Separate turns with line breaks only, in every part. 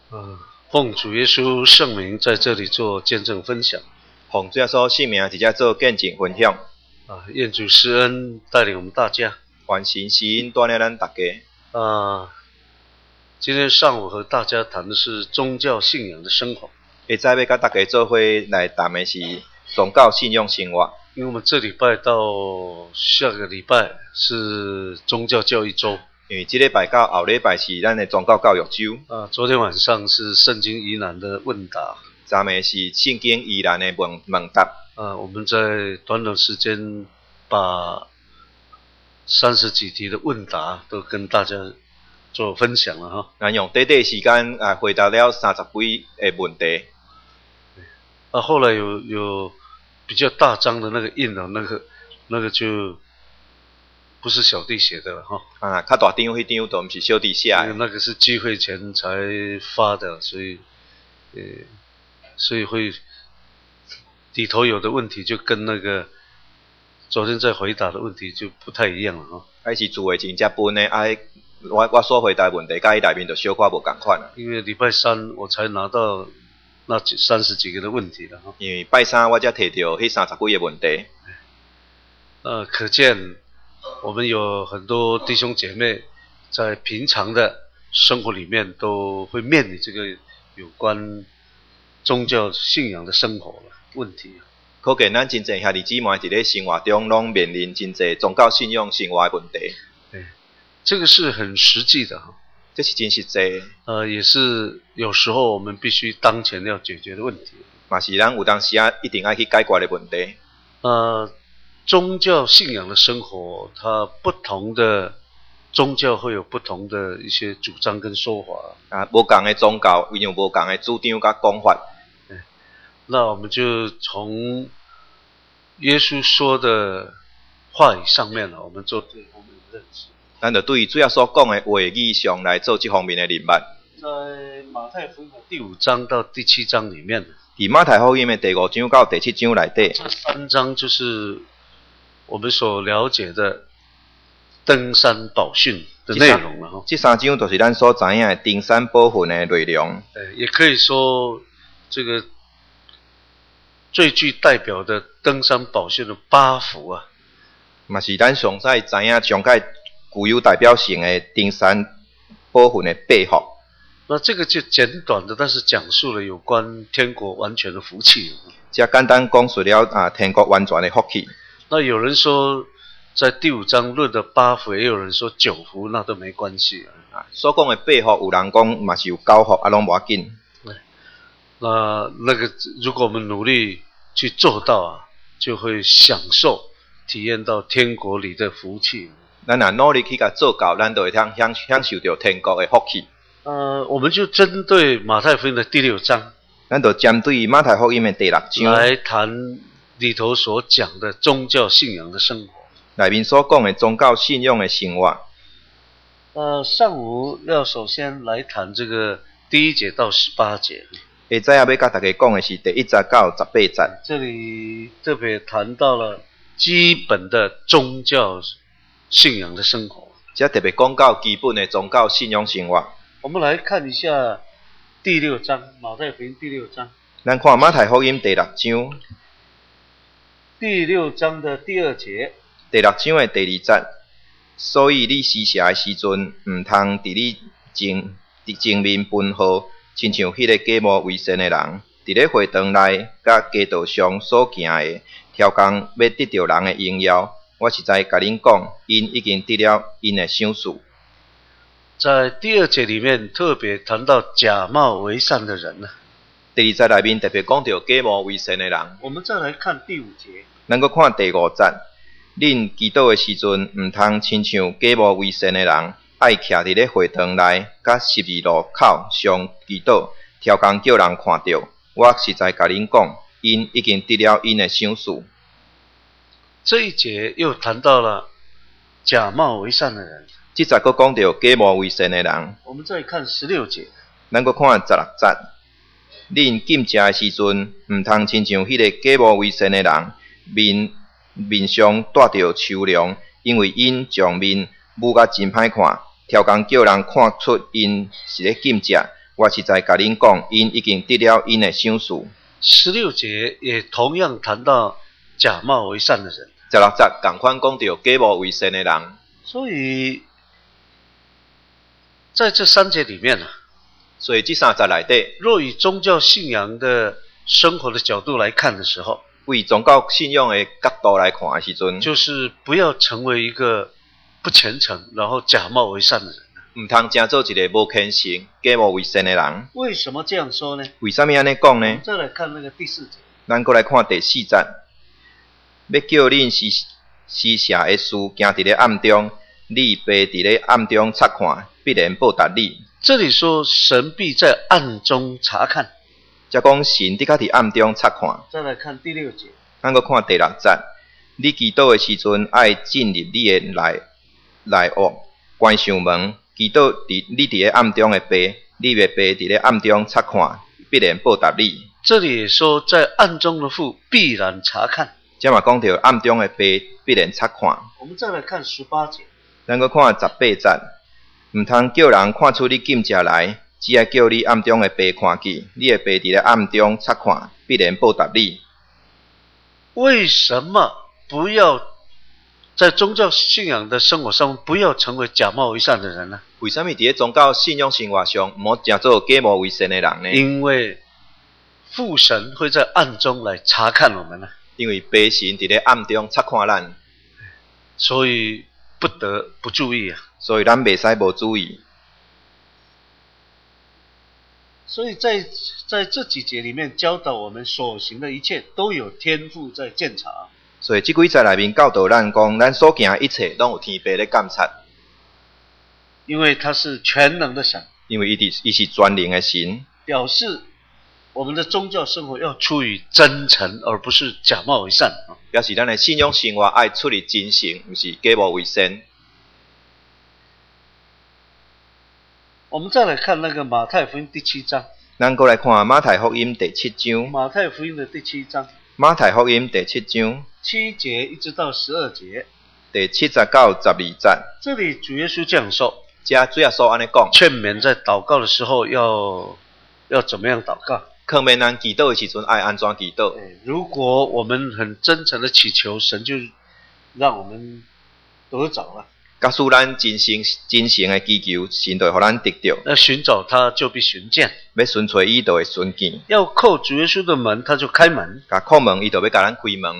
奉主耶稣圣名在这里做见证分享。
奉主耶稣圣名直接做见证分享。
愿主施恩带领我们大家。
愿神施恩带领咱大家。
今天上午和大家谈的是宗教信仰的生活。
下早要甲大家做伙来谈的是宗教信仰生活。
因为我们这礼拜到下个礼拜是宗教教育周。
因为这礼拜到后礼拜是咱的宗教教育周。
昨天晚上是圣经疑难的问答。
昨暝是圣经疑难的问答。
我们在短短时间把30几题的问答都跟大家做分享了哈。
咱用短短时间回答了30几个问题。
后来有比较大张的那个印那个就不是小弟写的了哈。
较大张迄张都不是小弟写的。
那个是聚会前才发的，所以会里头有的问题就跟那个昨天在回答的问题就不太一样了哈。
还是聚会前才分的，我所回答的问题，甲伊内面就小可无同款了。
因为礼拜三我才拿到那30几个的问题了哈。
因为拜三我才摕到迄30几个问题。
可见我们有很多弟兄姐妹在平常的生活里面都会面临这个有关宗教信仰的生活问题。
可见咱真侪兄弟姊妹伫咧生活中拢面临真侪宗教信仰生活的问题。
这个是很实际的哈。
这是真实际。
也是有时候我们必须当前要解决的问题。
嘛是咱有当时一定要去解决的问题。
宗教信仰的生活，它不同的宗教会有不同的一些主张跟说法。
无同的宗教有无同的主张甲讲法。
那我们就从耶稣说的话语上面我们做这方面的认识。
咱就对主要所讲的话语上来做这方面的认识。
在马太福音的第5章到第7章里面，
伫马太福音的第5章到第7章内底，
这3章就是我们所了解的登山宝训的内容了哈。
这3章就是咱所知影的登山宝训的内容。
也可以说这个最具代表的登山宝训的8幅
嘛是咱上使知影上界具有代表性的登山宝训的8幅。
那这个就简短的，但是讲述了有关天国完全的福气。
这简单讲述了天国完全的福气。
那有人说在第5章论的8幅，也有人说9幅，那都没关系
所讲的8幅，有人讲嘛是有9幅，拢无要紧。
那个如果我们努力去做到就会享受体验到天国里的福气。
咱若努力去甲做到，咱就会享受到天国的福气。
我们就针对马太福音的第6章，
咱就针对马太福音的第6章
来谈里头所讲的宗教信仰的生活。
内面所讲的宗教信仰的生活。
上午要首先来谈这个第1节到18节。
下早要甲大家讲的是第1节到18节。
这里特别谈到了基本的宗教信仰的生活。
这特别讲到基本的宗教信仰生活。
我们来看一下第6章，马太福音第6章。
咱看马太福音第6章。
第6章的第2节。
第6章的第2节。所以你施舍的时阵，唔通伫你前面分号，亲像迄个假冒为善的人，伫咧会堂内甲街道上所行的，超工要得到人的荣耀。我实在甲恁讲，因已经得了因的赏赐。
在第2节里面特别谈到假冒为善的人
第2节内面特别讲到假冒为善的人。
我们再来看第5节。
咱搁看第5节。恁祈祷的时阵，唔通亲像假冒为善的人，爱徛伫咧会堂内，甲十字路口上祈祷，超工叫人看到。我实在甲恁讲，因已经得了因的赏赐。
这一节又谈到了假冒为善的人。
这节搁讲到假冒为善的人。
我们再看16节。
咱搁看16节。恁禁食的时阵，唔通亲像迄个假冒为善的人，面上带着愁容，因为因将面捂甲真歹看，超工叫人看出因是咧禁食。 我实在甲恁讲，因已经得了因的赏赐。
16节也同样谈到假冒为善的人。
16节同款讲到假冒为善的人。
所以在这3节里面
所以这3节内底，
若以宗教信仰的生活的角度来看的时候，
为宗教信仰的角度来看的时阵，
就是不要成为一个不虔诚，然后假冒为善的人。
唔通真做一个无虔诚、假冒为善的人。
为什么这样说呢？
为什么安尼讲呢？
再来看那个第4节。
咱过来看第4节，要叫恁施舍的事行伫咧暗中，你爸伫咧暗中察看，必然报答你。
这里说神必在暗中查看。
则讲神的确伫暗中察看。
再来看第6节。
咱搁看第6节，你祈祷的时阵，爱进入你的内屋，关上门。祈祷你伫咧暗中的爸，你的爸伫咧暗中察看，必然报答你。
这里也说，在暗中的父必然查看。
这嘛讲到暗中的爸必然察看。
我们再来看18节。
咱搁看18节，唔通叫人看出你禁食来，只要叫你暗中的爸看见，你的爸伫咧暗中察看，必然报答你。
为什么不要在宗教信仰的生活上不要成为假冒为善的人呢？
为什么伫咧宗教信仰生活上，唔好真做假冒为善的人呢？
因为父神会在暗中来查看我们呢。
因为爸神伫咧暗中察看咱，
所以不得不注意啊。
所以咱袂使无注意。
所以在这几节里面教导我们所行的一切都有天父在鉴察。
所以这几节内面教导咱讲，咱所行的一切拢有天父咧监察。
因为他是全能的神。
因为伊是全能的神。
表示我们的宗教生活要出于真诚，而不是假冒为善。
表示咱的信仰生活爱出于真诚，不是假冒为善。
我们再来看那个马太福音第7章。
咱过来看马太福音第7章。
马太福音的第7章。
马太福音第7章
7节一直到12节。
第7节到12节。
这里主耶稣这样说。
这主耶稣安尼讲，
劝勉在祷告的时候要怎么样祷告？
劝勉咱祈祷的时阵爱安怎祈祷？
如果我们很真诚的祈求，神就让我们得着了。
假使咱真诚的祈求，神就互咱得到。
要寻找他，就必寻见；
要寻找伊，就会寻见。
要叩主耶稣的门，他就开门。
甲叩门，伊就要甲咱开门。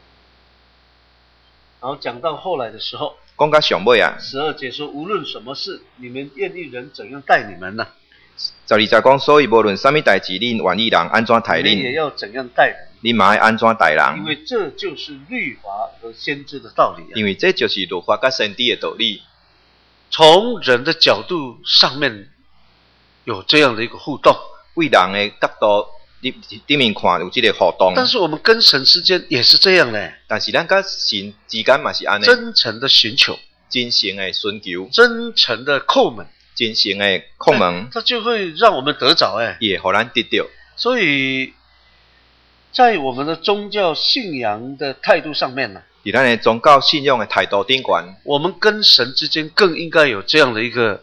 然后讲到后来的时候，
讲到上尾啊
，12节说：无论什么事，你们愿意人怎样待你们呢
？12节讲，所以无论什么代志，恁愿意人安怎待恁，
你也要怎样待人。
恁嘛爱安怎待人。
因为这就是律法和先知的道理啊。
因为这就是律法甲先知的道理。
从人的角度上面有这样的一个互动，
为人的角度里面看有这个互动。
但是我们跟神之间也是这样的。
但是咱甲神之间嘛是安尼。
真诚的寻求，
真诚的寻求，
真诚的叩门，
真诚的叩门，
它就会让我们得着
也互咱得到。
所以在我们的宗教信仰的态度上面呢，
在咱的宗教信仰的态度顶悬，
我们跟神之间更应该有这样的一个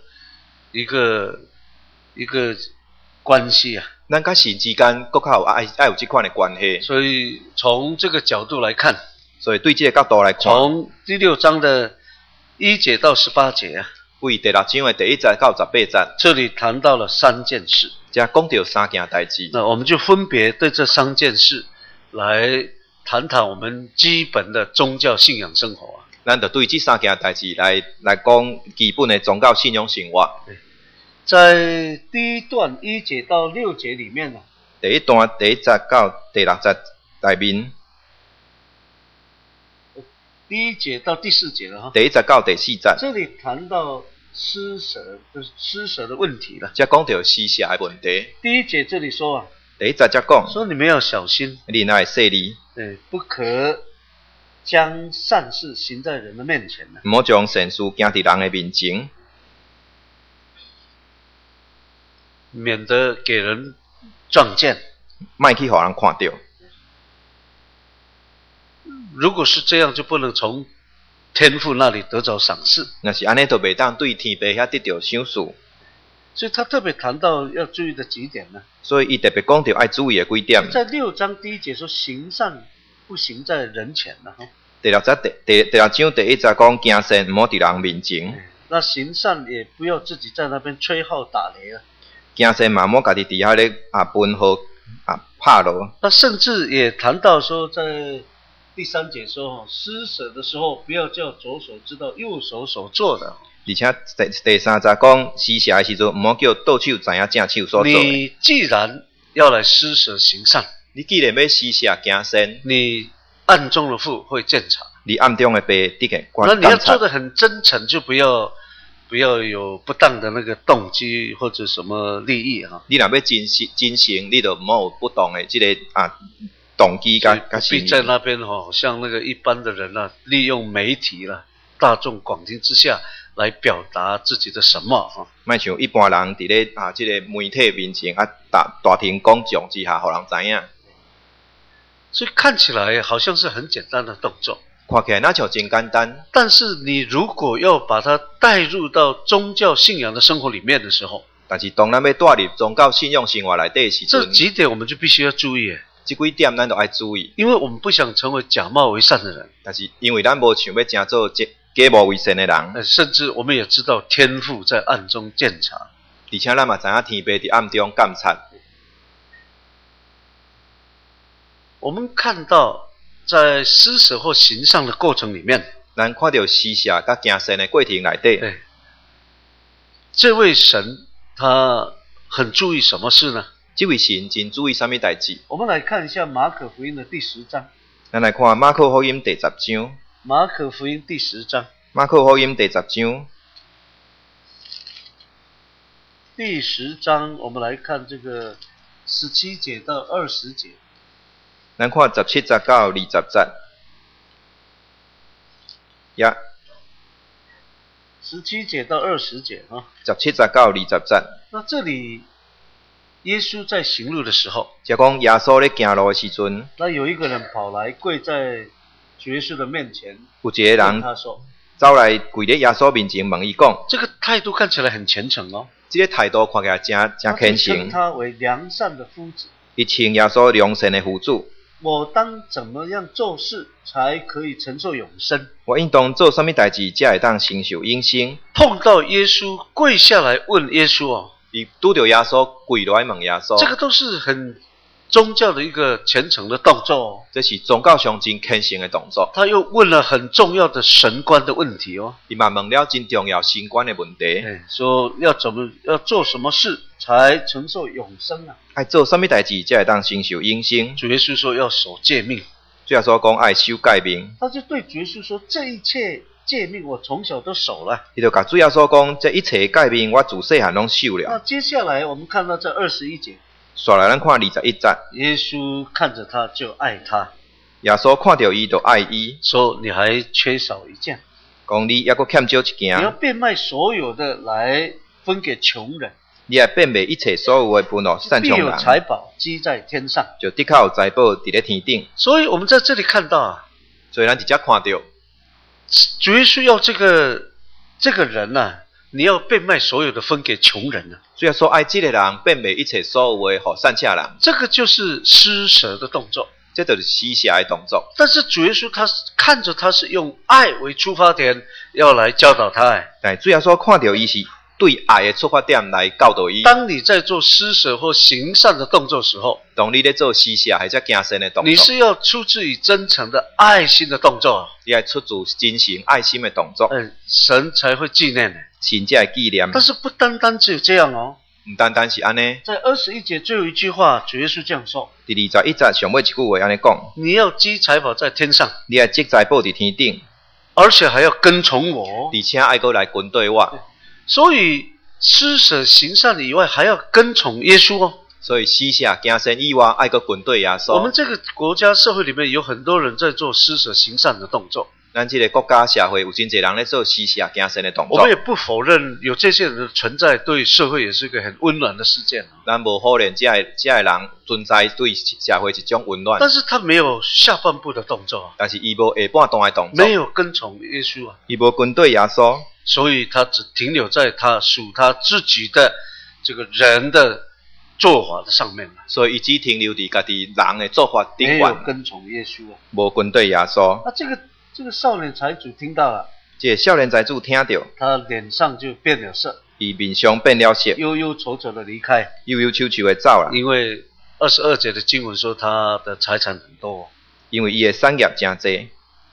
关系啊。
咱甲神之间更较有爱有这款的关系。
所以从这个角度来看，
所以对这个角度来看，
从第6章的1节到18节啊，
为第6章的第1节到18节，
这里谈到了3件事。
这讲到3件代志，
那我们就分别对这3件事来谈谈我们基本的宗教信仰生活啊。
咱就对这3件代志来讲基本的宗教信仰生活。
在第一段1节到6节里面呢，
第一段第1节到第6节内面，
第1节到第4节了哈。
第1节到第4节，
这里谈到施舍的问题了。
这讲到施舍的问题。
第1节这里说啊，
第1节才讲，
说你们要小心，
你若会细腻，
不可将善事行在人的面前呢，
唔好将善事行伫人的面前，
免得给人撞见，
莫去互人看到。
如果是这样，就不能从天父那里得着赏赐。
若是安尼，就袂当对天父遐得到赏赐。
所以他特别谈到要注意的几点呢？
所以伊特别讲到爱注意的几点。
在6章第1节说行善不行在人前了哈。
第六章第1节讲行善唔好伫人面前。
那行善也不要自己在那边吹号打雷了。
行善嘛莫家己伫遐咧分号拍锣。
那甚至也谈到说，在第3节说施舍的时候，不要叫左手知道右手所做的。
而且第3节讲施舍的时阵，唔好叫倒手知影正手所做的。
你既然要来施舍行善，
你既然要施舍行善，
你暗中的父会鉴察。
你暗中的爸得个观察。
那你要做得很真诚，就不要有不当的那个动机或者什么利益哈。
你若要真诚，你就唔好有不当的这个动机甲心意。
不必在那边好像那个一般的人利用媒体大众广听之下来表达自己的什么哈。
莫像一般人伫咧这个媒体面前大庭广众之下，互人知影。
所以看起来好像是很简单的动作。
看起来那就真简单，
但是你如果要把它带入到宗教信仰的生活里面的时候，
但是当咱要带入宗教信仰生活内底的时阵，
这几点我们就必须要注意。
这几点咱都要注意，
因为我们不想成为假冒为善的人。
但是因为咱无想要真做假冒为善的人，
甚至我们也知道天父在暗中鉴察，
而且咱嘛知影天父伫暗中监察。
我们看到在施舍或行善的过程里面，
咱看到施舍甲行善的过程内底，
这位神他很注意什么事呢？
这位神真注意什么代志？
我们来看一下马可福音的第10章。
咱来看马可福音第10章。
马可福音第10章。
马可福音第10章。
第10章，我们来看这个17节到20节。
咱看17节到20节。呀。
17节到20节啊。
17节到20节。
那这里耶稣在行路的时候，
就讲耶稣咧行路的时阵，
那有一个人跑来跪在主耶稣的面前，
有一个人
他说，
走来跪在耶稣面前问伊讲，
这个态度看起来很虔诚哦。
这个态度看起来真虔诚。
称他为良善的夫子。
伊称耶稣良善的夫子。
我当怎么样做事才可以承受永生？
我应当做什么代志才会当承受永生？
碰到耶稣跪下来问耶稣哦，
伊拄到耶稣跪落来问耶稣，
这个都是很宗教的一个虔诚的动作哦。
这是宗教上真虔诚的动作。
他又问了很重要的神观的问题哦。
伊嘛问了真重要神观的问题，
说要做什么事才承受永生啊？
爱做什么代志才会当承受永生？
主耶稣说要守诫命。
主耶稣讲爱守诫命。
他就对主耶稣说：“这一切诫命我从小都守了。”
伊就甲主耶稣讲：“这一切诫命我自细汉拢守了。”
那接下来我们看到这21节。
刷来咱看21节。
耶稣看着他就爱他。
耶稣看到伊就爱伊，
说你还缺少一件，
讲你还佫欠少一件。
你要变卖所有的来分给穷人。
你也变卖一切所有的分予善良人。
必有财宝积在天上，
就的确有财宝伫咧天顶。
所以我们在这里看到啊，
所以咱直接看到，
主耶稣要这个人啊，你要变卖所有的分给穷人啊。
主耶稣爱这个人变卖一切所有的予善下人。
这个就是施舍的动作，
这就是施舍的动作。
但是主耶稣他看着他是用爱为出发点，要来教导他。
但主耶稣看到伊是对爱的出发点来教导伊。
当你在做施舍或行善的动作时候，
当你在做施舍或者行善的动作，
你是要出自于真诚的爱心的动作，
你要出自真诚爱心的动作，
神才会纪念的，
神才会纪念。
但是不单单只有这样哦，
唔单单是安尼。
在21节最后一句话，主耶稣这样说：
第21节上尾一句话安尼讲，
你要积财宝在天上，
你要积财宝伫天顶，
而且还要跟从我，
而且爱过来跟对我。
所以施舍行善以外，还要跟从耶稣哦。
所以施舍行善以外，爱过跟对耶稣。
我们这个国家社会里面有很多人在做施舍行善的动作。
咱这个国家社会有真侪人在做施舍行善的动作。
我们也不否认有这些人的存在，对社会也是一个很温暖的事件。
咱无否认这个人存在对社会一种温暖。
但是他没有下半部的动作，
但是伊无下半段的动作，
没有跟从耶稣啊，
伊无跟对耶稣，
所以他只停留在他属他自己的这个人的做法的上面了，
所以伊只停留伫家己人的做法顶
没有
端，
跟从耶稣啊。
无跟对耶稣。
那这个少年财主听到了，
这个少年财主听到，
他脸上就变了色，
伊面上变了色，
忧忧愁愁的离开，
忧忧愁愁的走啦。
因为22节的经文说他的财产很多，
因为伊的产业真多，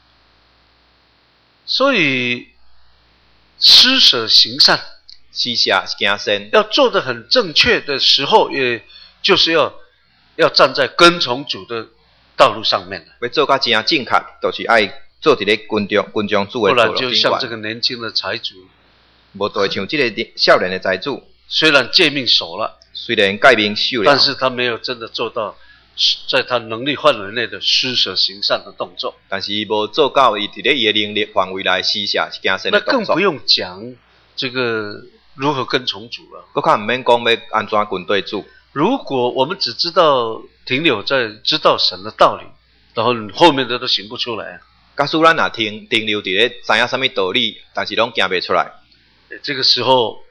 所以施舍行善
施舍行善，
要做得很正确的时候，也就是要站在跟从主的道路上面了，
要做甲真正确，就是爱做伫咧群众主的道
不然
路顶
就像这
端。
个年轻的财主，
无就会像这个少年的财主，
虽然诫命守了，
虽然改名受了，
但是他没有真的做到在他能力范围内的施舍行善的动作。
但是伊无做到伊伫咧伊的能力范围内施舍行善
那
的动作。
更不用讲这个如何跟从主了。
佫较毋免讲要安怎跟对主。
如果我们只知道停留在知道神的道理，然后后面的都行不出来，
假使咱若停留伫咧知影啥物道理，但是拢行袂出来，
这个时候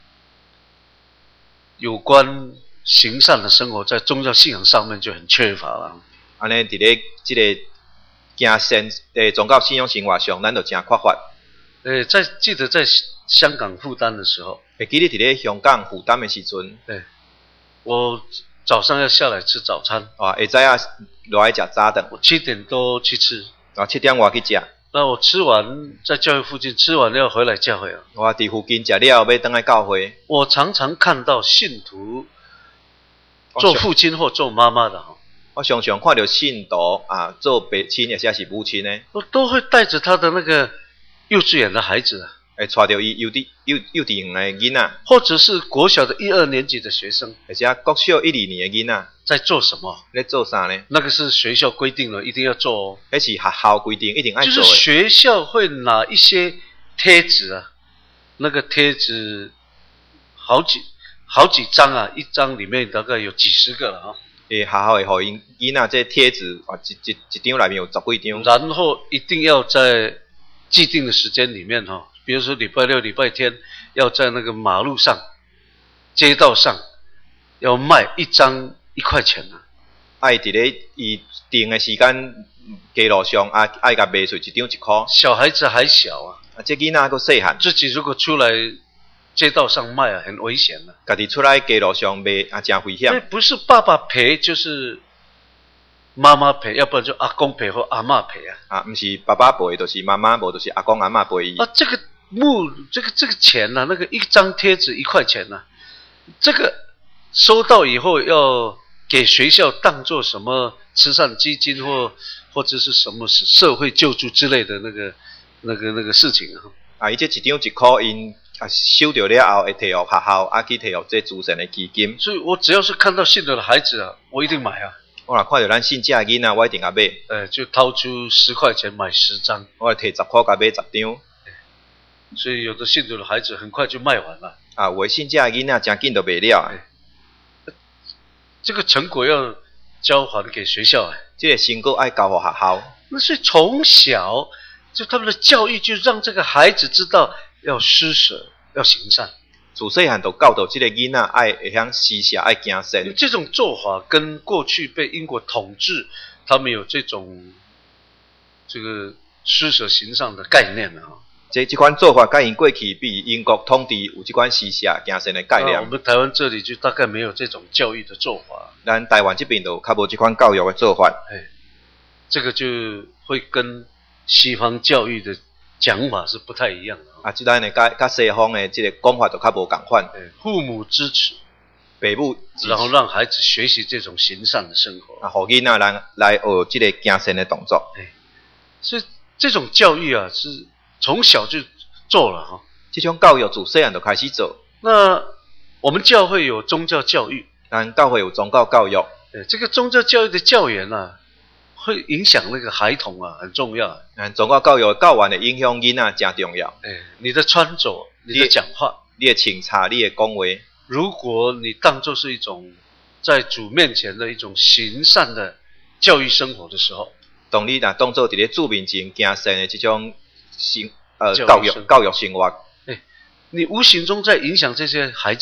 有关行善的生活在宗教信仰上面就很缺乏了。
安尼伫咧即个行善的宗教信仰生活上，咱就真缺乏。
记得在香港负担的时候，
会记得伫咧香港负担的时阵，
我早上要下来吃早餐，
会知影落来食早顿，
我7点多去吃，
7点外去食，
那我吃完在教会附近吃完要回来教会啊。
我伫附近食了要倒来教会。
我常常看到信徒做父亲或做妈妈的，
我常常看到信徒做爸亲或者是母亲呢，
都会带着他的那个幼稚园的孩子啊，
会带着伊幼稚园的囡仔，
或者是国小的1、2年级的学生，
或者国小1、2年的囡仔，
在做什么？
咧做啥呢？
那个是学校规定了，一定要做哦。
迄是学校规定一定爱
就
做的。
是学校会拿一些贴纸啊，那个贴纸好几张啊，一张里面大概有几十个了啊。
学校会互因囡仔这贴纸一张内面有10几张，
然后一定要在既定的时间里面哈，比如说礼拜六、礼拜天，要在那个马路上、街道上要卖一张1块钱啊。
爱伫咧伊定的时间街路上爱甲卖出一张1块。
小孩子还小啊，
这囡仔佫细汉，
自己如果出来街道上卖啊，很危险的。
家己出来街路上卖真危险。
不是爸爸赔就是妈妈赔，要不然就阿公赔或阿嬷赔啊。
毋是爸爸赔，就是妈妈，无就是阿公阿嬷赔伊。
这个这个钱呢、那个一张贴纸1块钱呢、这个收到以后要给学校当做什么慈善基金或者是什么社会救助之类的那个事情啊。
伊这一张1块，因收到了后会摕互学校，去摕互这慈善的基金。
所以我只要是看到信德的孩子啊，我一定买啊。
我若看到咱信这的囡仔，我一定甲买。
就掏出10块钱买10张，
我摕10块甲买10张。
所以有的信徒的孩子很快就卖完了。
有的信这的囡仔真紧就卖了。
这个成果要交还给学校
这个成果爱交互学校。
那所以从小就他们的教育就让这个孩子知道要施舍，要行善。
自细汉就教导这个囡仔爱会晓施舍，爱行善。
这种做法跟过去被英国统治，他们有这种这个施舍行善的概念啊。
这款做法，甲因过去比英国统治有这款施舍行善的概念。
我们台湾这里就大概没有这种教育的做法。
咱台湾这边就较无这款教育的做法。
这个就会跟西方教育的讲法是不太一样的。
这咱的甲西方的这个讲法就较无共款。
父母支持，
父母支持，
然后让孩子学习这种行善的生活。
互囡仔来学这个行善的动作。
所以这种教育啊，是从小就做了哈。
这种教育自细汉就开始做。
那我们教会有宗教教育，
咱教会有宗教教育。
这个宗教教育的教员啊，会影响那个孩童啊，很重要。
宗教教育的教员的影响囡仔真重要。
你的穿着，你的讲话，
你的穿插，你的讲话，
如果你当作是一种在主面前的一种行善的教育生活的时候，
当你当作伫咧主面前行善的这种教育生活，
你无形中在影响这些孩子。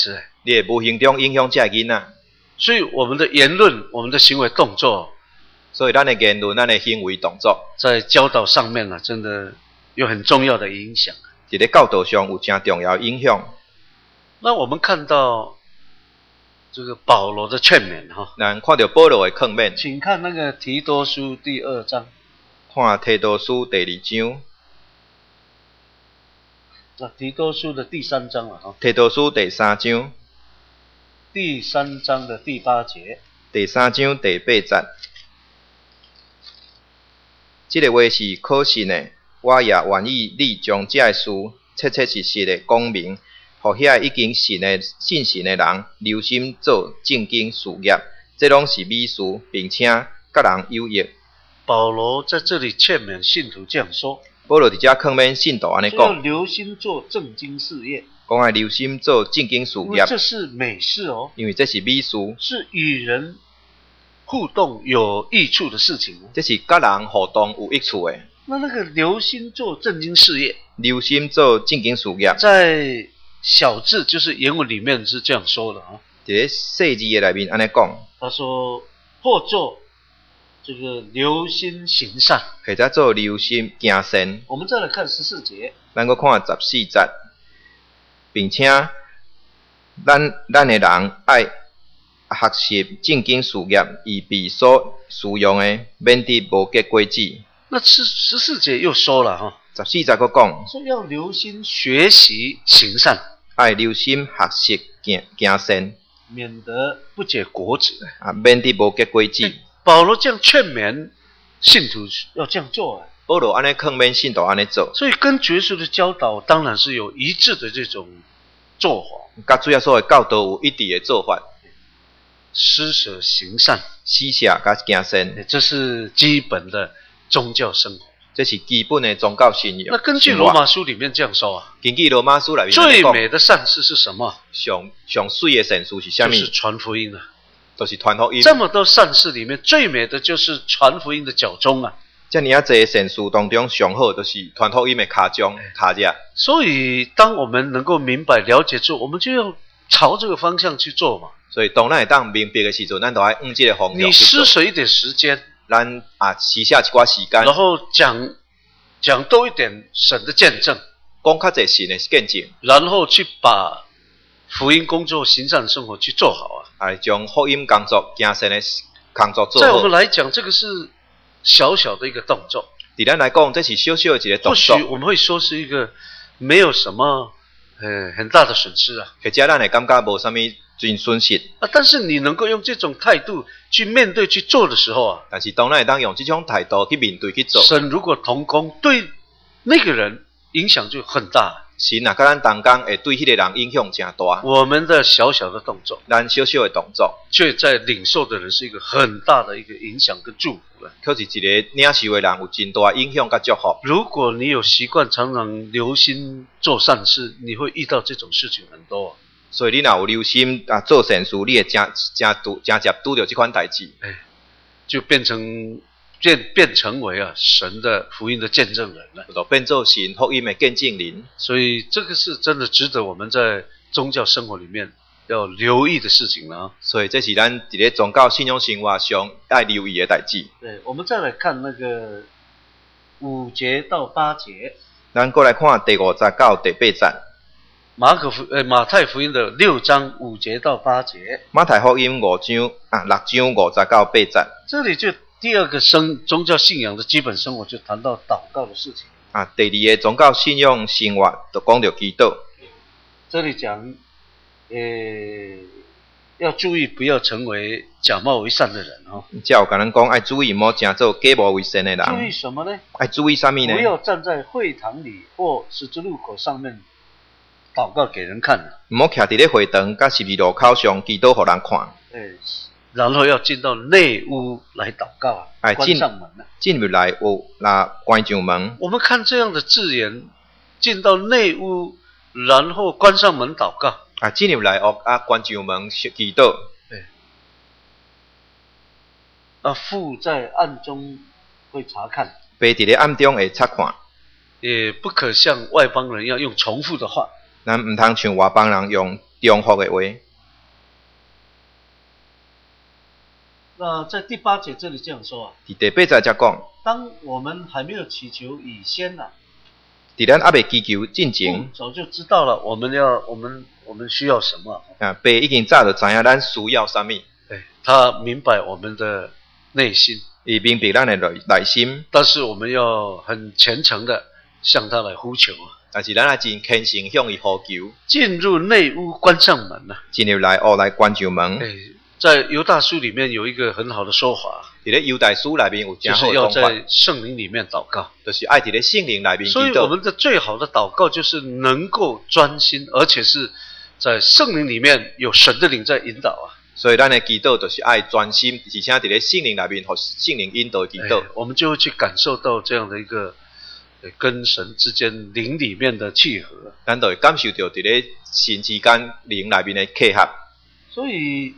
你会无形中影响这囡仔。
所以我们的言论、我们的行为动作，
所以咱的言论、咱的行为动作，
在教导上面呢，真的有很重要的影响。
伫咧教导上有真重要的影响。
那我们看到这个保罗的劝勉哈，
咱看到保罗的劝勉，
请看那个提多书第2章。
看提多书第2章。
提多书的第3章了哈。
提多书第3章。
第3章的第8节。
第3章第8节。这个话是可信的，我也愿意你将这事切切实实的讲明，互遐已经信神的人留心做正经事业，这拢是美事，并且甲人有益。
保罗在这里劝勉信徒这样说。
保罗伫遮劝勉信徒安尼
要
讲，
留心做正经事业，
讲要留心做正经事业，
这是美事哦，
因为这是美事，
是与人互动有益处的事情。
这是甲人互动有益处的。
那个留心做正经事业，
留心做正经事业，
在小字就是原文里面是这样说的啊。
伫咧细字的内面安尼讲，
他说或做这个留心行善，
或者做留心行善。
我们再来看14节，
咱搁看14节，并且咱的人爱学习正经事业，以避所使用的，免得无结果子。
那14节又说了哈
，14节搁讲，
说要留心学习行善，
爱留心学习行善，
免得不结果子
免得无结果子。
保罗这样劝勉信徒要这样做
保罗安尼劝勉信徒安尼做，
所以跟耶稣的教导当然是有一致的这种做法。
甲主耶稣的教导有一致的做法，
施舍行善，
施舍甲行善，
这是基本的宗教生活，
这是基本的宗教信仰。
那根据罗马书里面这样说啊，
根据罗马书里面
最美的善事是什么？
上水的善事是什么？
就是传福音啊，
就是传福音。
这么多善事里面，最美的就是传福音的脚中啊。
这么啊侪善事当中，上好就是传福音的脚中脚趾。
所以，当我们能够明白了解之后，我们就要朝这个方向去做嘛。
所以，当咱会当明白的时阵，咱就爱用这个方向去做。
你施舍一点时间，
咱施下一寡时间，
然后讲多一点神的见证，
讲较侪神的见证，
然后去把福音工作、行善生活去做好啊。
将福音工作、行善的工作做好。
在我们来讲，这个是小小的一个动作。
对咱来讲，这是小小的一个动作。
或许我们会说是一个没有什么很大的损失啊。
或者咱会感觉无啥物真损失
啊，但是你能够用这种态度去面对去做的时候啊，
但是当咱会当用这种态度去面对去做，
神如果同工，对那个人影响就很大。
神啊，甲咱同工会对迄个人影响真大。
我们的小小的动作，
咱小小的动作，
却在领受的人是一个很大的一个影响跟祝福了。
可是一个领受的人有真大影响甲祝福。
如果你有习惯常常留心做善事，你会遇到这种事情很多啊。
所以你若有留心做善事，你会真接拄到这款代志，
就变成为神的福音的见证人了，
就变做神福音的见证人。
所以这个是真的值得我们在宗教生活里面要留意的事情了。
所以这是咱伫咧宗教信仰生活上爱留意的代志。
对，我们再来看那个5节到8节，
咱过来看第5节到第8节。
马太福音的6章5节到8节，
马太福音6章5节到8节。
这里就第二个宗教信仰的基本生活，就谈到祷告的事情。
第二个宗教信仰生活就讲到祈祷。
这里讲，要注意不要成为假冒为善的人哦。
这有跟咱讲，爱注意莫成做假冒为善的人。
注意什么呢？
爱注意什么呢？
不要站在会堂里或十字路口上面祷告给人看的。
唔好徛伫咧会堂甲十字路口上祈祷，互人看。
然后要进到内屋来祷告关上门
进入来关上门。
我们看这样的字眼，进到内屋，然后关上门祷告。
进入来关上门祈祷。
父在暗中会查看。
爸伫咧暗中会察看。
也不可像外邦人一样用重复的话。
咱唔通像外邦人用重复的话。
那在第8节这里这样说啊，
伫第8节才讲，
当我们还没有祈求以先呢、
伫咱还未祈求进前，
早就知道了我们需要什么。
啊，爸已经早就知影咱需要啥物，
对，他明白我们的内心，
伊明白咱的内心，
但是我们要很虔诚的向他来呼求啊。
但是咱也真虔诚向伊呼求，
进入内屋，关上门啊。
进入来屋来关上门。
在犹大书里面有一个很好的说法，
伫咧犹大书内面有真好
就是要
的讲法，
在圣灵里面祷告，
就是爱伫咧圣灵内面
所以
祈祷。
我们的最好的祷告就是能够专心，而且是在圣灵里面有神的灵在引导啊。
所以咱的祈祷就是爱专心，而且伫咧圣灵内面，互圣灵引导祈祷。
我们就会去感受到这样的一个跟神之间灵里面的契合，
咱就会感受到伫咧神之间灵内面的契合。
所以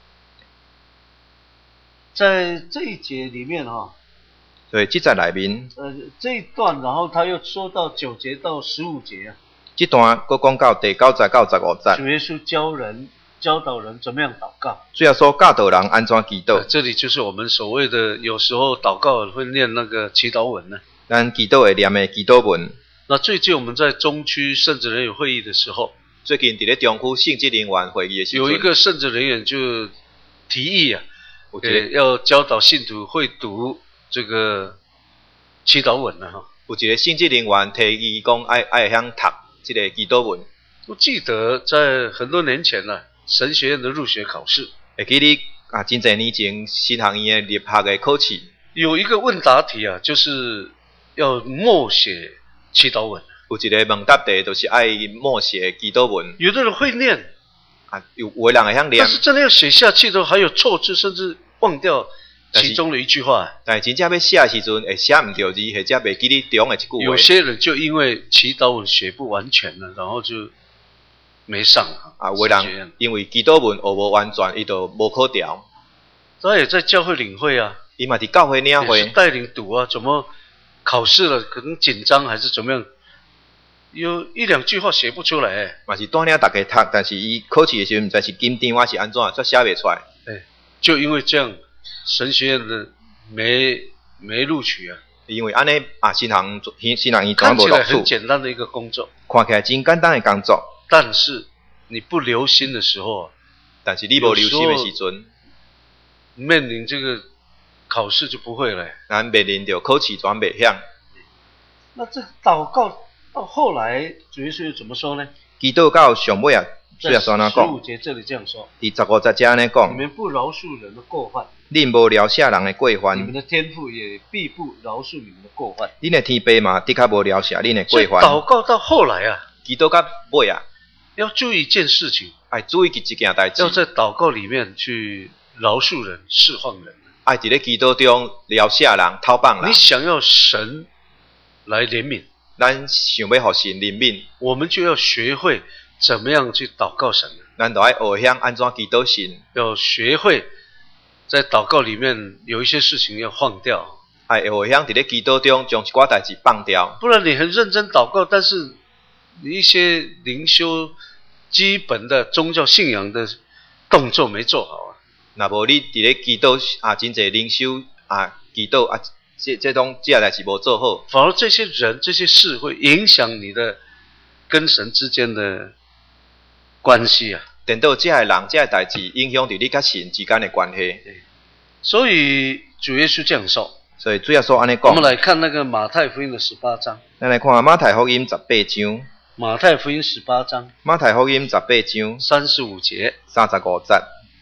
在这一节里面
所以这节内面，
这一段，然后他又说到9节到15节啊，
这段佫讲到第9节到15节，
主耶稣教导人怎么样祷告。
最后说教导人安怎祈祷。
这里就是我们所谓的有时候祷告会念那个祈祷文呢。
咱祈祷会念的祈祷文。
那最近我们在中区圣职人员会议的时候，
最近伫咧中区圣职人员会议的时候，
有一个圣职人员就提议啊，要教导信徒会读这个祈祷文呢
有一个圣职人员提议讲爱晓读这个祈祷文。
我记得在很多年前呢，神学院的入学考试，
会记你啊，真侪年前新学院的入学的考试，
有一个问答题啊，就是要默写祈祷文。
有一个问答题，就是爱默写祈祷文。
有的人会念
啊，有的人会晓念，
但是真的要写下去的，还有错字，甚至忘掉其中的一句话。
但是真正要写的时阵，会写唔到字，或者袂记你中的一句话。
有些人就因为祈祷文写不完全了，然后就没上
啊。有的人因为祈祷文学无完全，伊就无考调。
他也在教会领会啊，
伊嘛伫教会领会，
也是带领读啊，怎么考试了可能紧张还是怎么样，有1、2句话写不出来
嘛是带领大家读，但是伊考试的时候，唔知是紧张还是安怎，却写袂出来。
就因为这样，神学院的没录取啊。
因为安尼啊，新人伊
看起来很简单的一个工作，
看起来真简单的工作，
但是你不留心的时候，
但是你无留心的时阵，
面临这个考试就不会了。
咱面临着考试全袂晓。
那这个祷告到后来，主耶稣怎么说呢？
祈祷到上尾啊，主耶稣安怎讲
？15节这里这样说：
第15节这安尼讲，
你们不饶恕人的过犯，
恁无饶赦人的过犯，
你们的天父也必不饶恕你们的过犯。
恁的天父嘛，的确无饶赦恁的过犯。
祷告到后来啊，
祈祷到尾啊，
要注意一件事情，
爱注意一件代志，
要在祷告里面去饶恕人、释放人。
爱伫咧祈祷中饶赦人、讨放人。
你想要神来怜悯，
咱想要互神怜悯，
我们就要学会怎么样去祷告神。
咱就爱学晓安怎祈祷神，
要学会在祷告里面有一些事情要放掉，
爱学晓伫咧祈祷中将一寡代志放掉。
不然你很认真祷告，但是你一些灵修基本的宗教信仰的动作没做好啊。
若无你伫咧祈祷啊，真侪灵修啊，祈祷啊，这种代志无做好，
反而这些人、这些事会影响你的跟神之间的关系啊。
等到这个人、这个代志影响到你甲神之间的关系。
所以主耶稣这样说。
所以主耶稣安尼讲。
我们来看那个马太福音的18章。
咱来看马太福音18章。
马太福音18章。
马太福音18章
35节。
35节。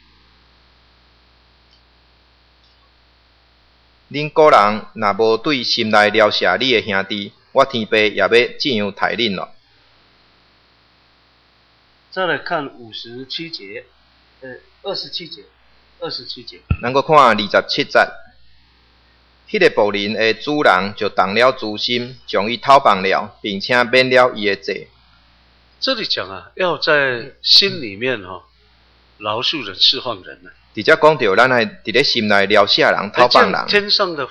恁个人若无对心内饶赦你的兄弟，我天父也要这样待恁咯。
再来看57节，27节。
咱个看27节，迄个仆人的主人就动了诛心，将伊讨放了，并且免了伊的罪。
这里讲啊，要在心里面饶恕人、释放人呢。
直接讲到，咱系伫咧心内饶赦人、讨放人。
天上的父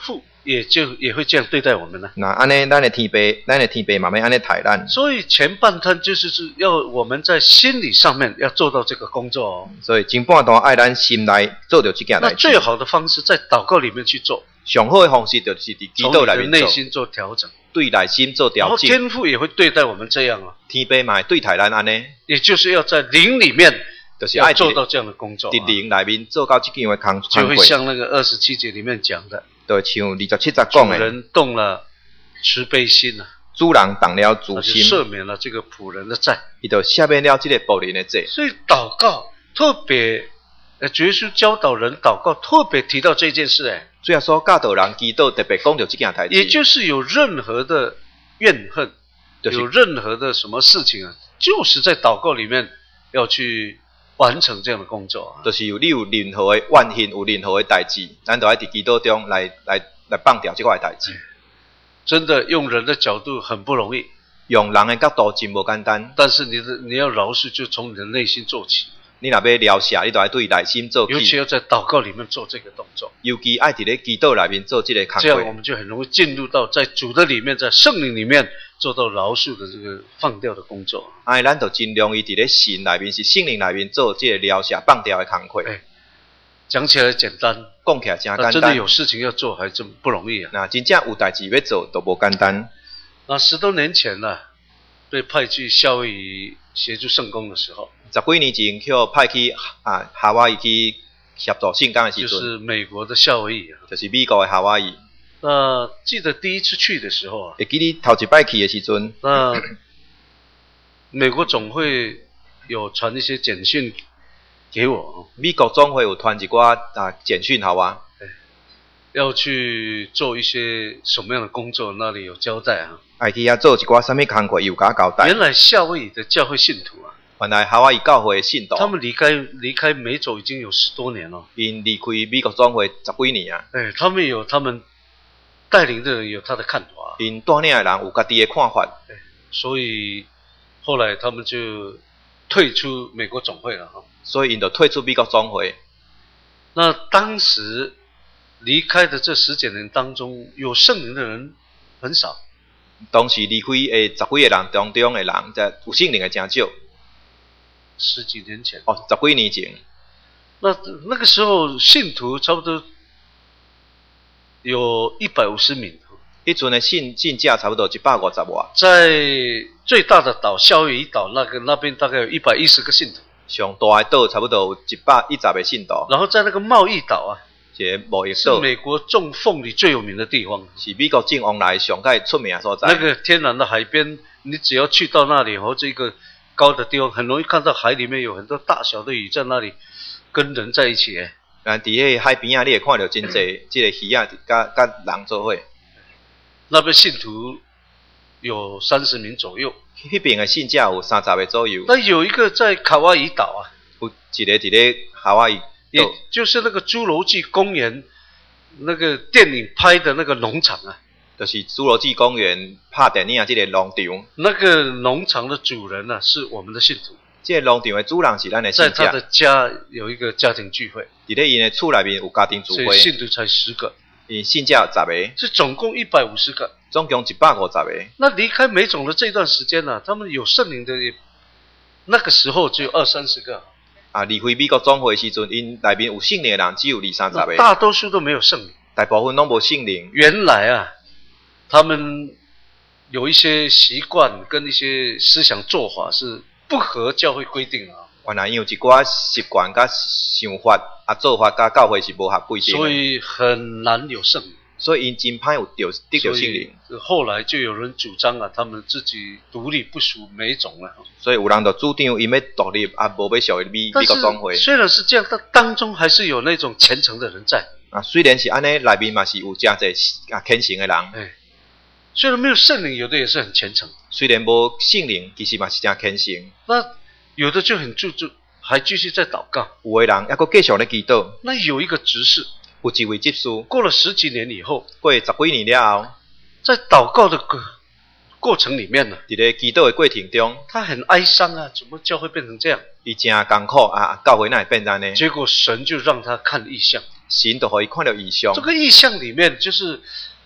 也会这样对待我们呢。
那安尼，咱的天父慢慢安尼待咱。
所以前半段就是要我们在心理上面要做到这个工作哦。
所以前半段爱咱心内做到这件代志。
那最好的方式在祷告里面去做。
上好的方式就是伫祈祷里面做。
内心做调整。
对内心做调整。
然后天父也会对待我们这样啊。
天父嘛会对待咱安尼。
也就是要在灵里面。
就是
要做到这样的工作，
在灵里面做到这件的工作，
就会像那个27节里面讲的，
对，像27节讲的，
主人动了慈悲心啊，
主人动了慈心，
赦免了这个仆人的债，
伊就赦免了这个仆人的债。
所以祷告特别，主耶稣教导人祷告，特别提到这件事哎，
主要说教导人祈祷，特别讲到这件代志，
也就是有任何的怨恨，有任何的什么事情啊，就是在祷告里面要去。完成这样的工作，
就是你有任何的怨恨，有任何的代志，咱都要在祈祷中来放掉这块代志。
真的用人的角度很不容易，
用人的角度真无简单。
但是你要饶恕，就从你的内心做起。
你若要饶恕，你就要对内心做起。
尤其要在祷告里面做这个动作。
尤其爱在祈祷里面做这个工作。
这样我们就很容易进入到在主的里面，在圣灵里面做到饶恕的这个放掉的工作。
咱就真容易在神里面是圣灵里面做这个饶恕放掉的工作。
讲起来简单，
讲起来真简单。
真的有事情要做还真不容易啊。
那真正有代志要做都无简单。
那10多年前呢，被派去夏威夷协助圣工的时候。
10几年前去派去夏威夷去协助圣工的时阵，
就是美国的夏威夷啊，
就是美国的夏威夷。
记得第一次去的时候啊，
会记你头一摆去的时阵，
美国总会有传一些简讯给我，
美国总会有传一寡简讯给我，
要去做一些什么样的工作，那里有交代啊。
爱去遐做一寡什么工作，有甲交代。
原来夏威夷的教会信徒啊。
原来夏威夷教会的信徒，
他们离开美洲已经有10多年了。
因离开美国总会10几年啊。
他们有他们带领的人有他的看法。
因带领的人有家己的看法。
所以后来他们就退出美国总会了哈。
所以因就退出美国总会。
那当时离开的这10几年当中，有圣灵的人很少。
当时离开的10几个人当中的人，有圣灵的真少。
10几年前
10几年前，
那个时候信徒差不多有150名。
迄阵的信者差不多150外。
在最大的岛夏威夷岛那边大概有110个信徒。
上大的岛差不多有110个信徒。
然后在那个贸易岛啊，
这贸易岛
是美国种凤梨最有名的地方，
是美国种凤梨上界出名的所在。
那个天然的海边，你只要去到那里或者一个高的地方，很容易看到海里面有很多大小的鱼在那里跟人在一起。
伫迄海边啊，你会看到真侪这个鱼啊，甲人做伙。
那边信徒有30名左右，
迄边的信者有30个左右。
那有一个在卡哇伊岛啊，
有一个夏威夷，
也就是那个侏罗纪公园那个电影拍的那个农场啊。
就是侏罗纪公园拍电影这个农场，
那个农场的主人呢，是我们的信徒。
这个农场的主人是咱的信者。
在他的家有一个家庭聚会，
伫咧因的厝内面有家庭聚会，
所以信徒才10个，
因信者10个，
是总共150个，
总共150个。
那离开美种的这段时间呢，他们有圣灵的，那个时候只有20-30个。
离开美国总会的时阵，因内面有圣灵的人只有20-30个，
大多数都没有圣灵，
大部分拢无圣灵。
原来啊，他们有一些习惯跟一些思想做法是不合教会规定啊。
原来因有一寡习惯甲想法做法甲教会是无合规定的，
所以很难有圣灵。
所以因真歹有得到圣灵。
后来就有人主张啊，他们自己独立不属美种了。
所以有人就主张因要独立，无要属于美国总会。
虽然是这样，但当中还是有那种虔诚的人在。
虽然是安尼，内面嘛是有真侪虔诚的人。
虽然没有圣灵，有的也是很虔诚。
虽然无圣灵，其实嘛是真虔诚。
那有的就很注重，还继续在祷告。
有的人还佫继续咧祈祷。
那有一个执事，
有一位执事，
过了10几年以后，
过10几年了后，
在祷告的过程里面呢，
伫咧祈祷的过程中，
他很哀伤啊，怎么教会变成这样？
伊真艰苦教会哪会变成呢？
结果神就让他看异象，
神就可以看到异象。
这个异象里面就是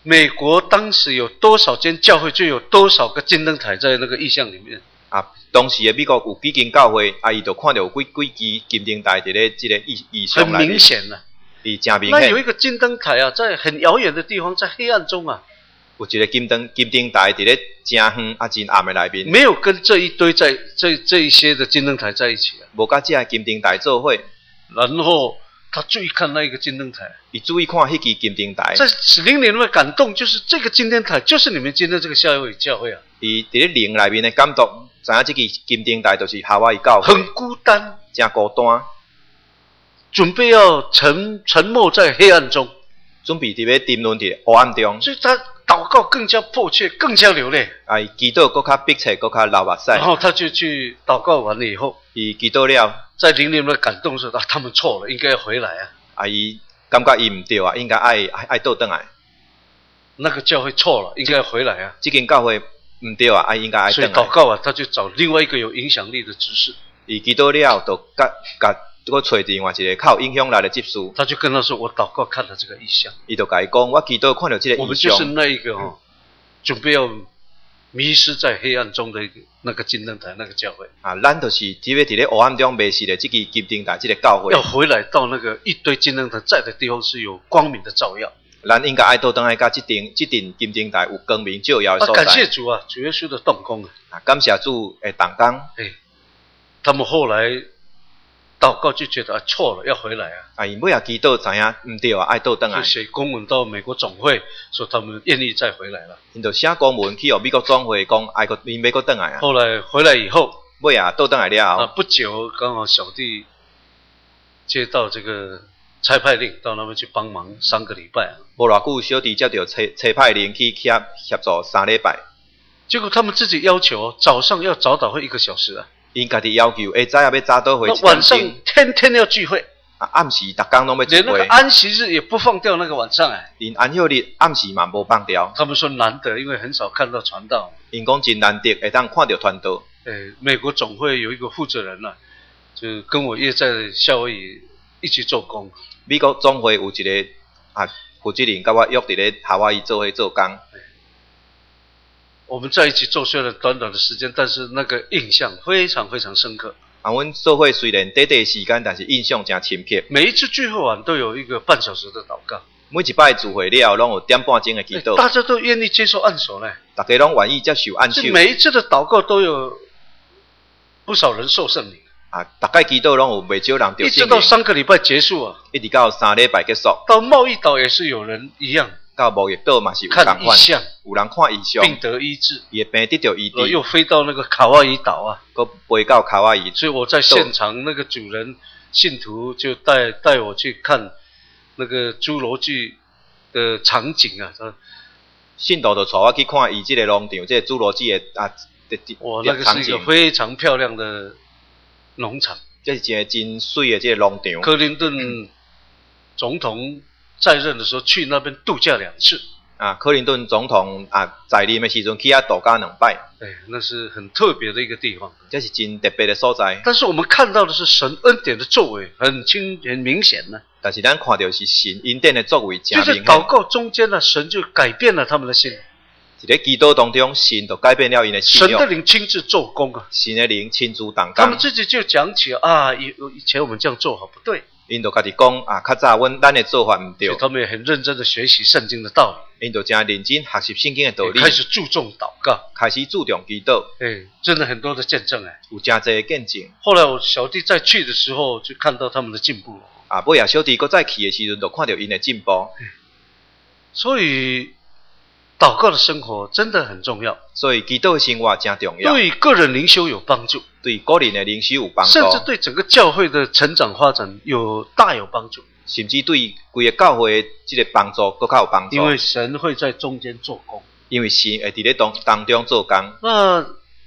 美国当时有多少间教会，就有多少个金灯台在那个意象里面。
啊，当时的美国有几间教会，伊就看到有几支金灯台伫咧这个意象
很
内面，
明显了。
伊真明
那有一
显。
个金灯台啊，在很遥远的地方，在黑暗中啊，
有一个金灯台伫咧真远真暗的内面，
没有跟这一堆这一些的金灯台在一起啊。
无甲这个金灯台做伙。
然后他注意看那一个金灯台，
伊注意看迄支金灯台，
在灵里面的感动，就是这个金灯台，就是你们今天这个夏威夷教会啊，
伊伫咧灵内面的感动，知影这支金灯台就是夏威夷教会，
很孤单，
真孤单，
准备要沉没在黑暗中，
准备伫咧沉沦伫黑暗中，
所以他祷告更加迫切，更加流泪。
啊，伊祈祷搁较迫切，搁较流目屎。
然后他就去祷告完了以后，
伊祈祷了，
在灵里面的感动说啊，他们错了，应该要回来啊。
啊，伊感觉伊毋对啊，应该爱倒转来。
那个教会错了，应该要回来啊。
这间教会毋对啊，应该爱
所以
倒来。
祷告啊，他就找另外一个有影响力的执事，
伊祈祷了，就甲搁找另外一个较有影响力的执事，
他就跟他说：“我祷告看到这个异象，
伊就甲伊讲，我祈祷看到这个异
我们就是
象，
那一个准备要迷失在黑暗中的一个那个金灯台那个教会，
啊，咱就是只要伫咧黑暗中迷失的这支金灯台，这个教会
要，回来到那个一堆金灯台在的地方是有光明的照耀。
咱应该爱倒转来甲这顶金灯台有光明照耀的所
感谢
在。
主啊，主耶稣的动工啊！
啊，感谢主的动工。
哎，他们后来祷告就觉得啊错了，要回来啊，
啊，伊尾仔祈祷知影毋对啊，爱倒转来
就。写公文到美国总会说他们愿意再回来了。
因就写公文去互美国总会讲，爱个因要搁转来啊。
后来回来以后
尾仔倒转来了后，
不久刚好小弟接到这个差派令，到那边去帮忙3个礼拜啊。
无偌久，小弟接到车派令去协助3礼拜。
结果他们自己要求早上要早祷会1个小时啊，
因家己要求，下早也要早倒回一
那晚上
点
天天要聚会，
啊，暗时逐工拢要聚
连那个
会，
安息日也不放掉那个晚上哎。
连安息日暗时嘛无放掉。
他们说难得，因为很少看到传道。
因讲真难得会当看到传道。
美国总会有一个负责人啊，就跟我约在夏威夷一起做工。
美国总会有一个负责人，甲我约伫咧夏威夷做伙做工。
我们在一起做虽然短短的时间，但是那个印象非常非常深刻。
啊，阮做伙虽然短短时间，但是印象真深刻。
每一次聚会完都有一个半小时的祷告，
每一摆聚会了，拢有点半钟的祈祷，
大家都愿意接受按手呢。
大家拢愿意接受按手。
是每一次的祷告都有不少人受圣灵。
啊，大概祈祷拢有袂少人
一直到
着圣灵，
3个礼拜结束啊，
一直到3礼拜结束，
到贸易岛也是有人一样
到贸易岛嘛是有
看
同款，
异象，
有人看异象，
病得医治，
伊的病得到医治，
又飞到那个卡哇伊岛啊。
搁飞到卡哇伊。
所以我在现场，那个主人信徒就带我去看那个侏罗纪的场景啊。
信徒就带我去看伊即个农场，即个侏罗纪的
哇，那个
场景，
是一个非常漂亮的农场。
这是一个真水的即个农场。
克林顿总统在任的时候去那边度假2次。
啊，克林顿总统在任的时阵去遐度假2摆，
那是很特别的一个地方。
这是真特别的所在。
但是我们看到的是神恩典的作为很明显呢。
但是咱看到是神恩典的作为真
就
明显。
是祷告中间呢，神就改变了他们的心。
在祈祷当中，神就改变了因的信
神的
仰，
灵亲自做工啊。
神的灵亲自动
他们
工。
自己就讲起啊，以前我们这样做好不对，
因就家己讲较早咱的做法毋对
所以，他们也很认真的学习圣经的道
因就真认真学习圣经的道
理，
理，
开始注重祷告。
开始注重祈祷，
真的很多的见证
有真侪的见证。
后来我小弟再去的时候，就看到他们的进步。
尾仔小弟搁再去的时阵，就看到因的进步。
所以祷告的生活真的很重要，
所以祈祷的生活真重要，
对个人灵修有帮助，
对个人的灵修有帮助，
甚至对整个教会的成长发展大有帮助。
甚至对规个教会的这个帮助更较有帮助。
因为神会在中间做工，
因为神会伫咧当中做工。
那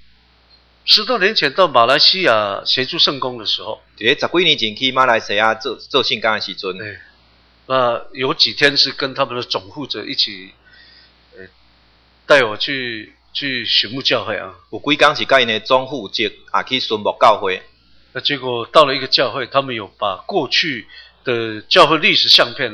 10多年前到马来西亚协助圣工的时候，
伫咧10几年前去马来西亚做圣工的时阵，
那有几天是跟他们的总负责一起，带我去巡牧教会啊。
有几天是甲因的总负责去巡牧教会。
那结果到了一个教会，他们有把过去的教会历史相片